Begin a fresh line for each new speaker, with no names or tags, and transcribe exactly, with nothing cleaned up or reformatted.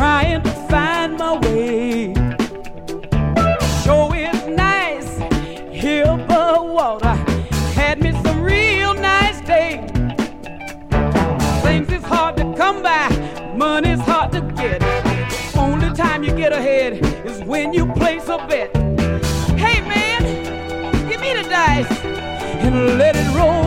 trying to find my way. Sure is nice here above water. Had me some real nice day. Things is hard to come by, money's hard to get. Only time you get ahead is when you place a bet. Hey man, give me the dice and let it roll.